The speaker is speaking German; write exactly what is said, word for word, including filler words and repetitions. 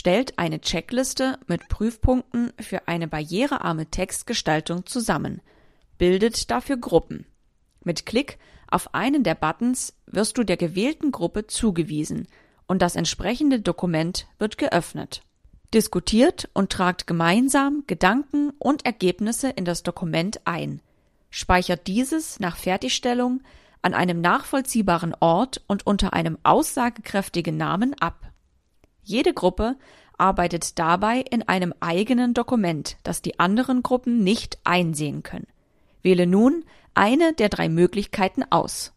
stellt eine Checkliste mit Prüfpunkten für eine barrierearme Textgestaltung zusammen, bildet dafür Gruppen. Mit Klick auf einen der Buttons wirst du der gewählten Gruppe zugewiesen und das entsprechende Dokument wird geöffnet. Diskutiert und tragt gemeinsam Gedanken und Ergebnisse in das Dokument ein. Speichert dieses nach Fertigstellung an einem nachvollziehbaren Ort und unter einem aussagekräftigen Namen ab. Jede Gruppe arbeitet dabei in einem eigenen Dokument, das die anderen Gruppen nicht einsehen können. Wähle nun eine der drei Möglichkeiten aus.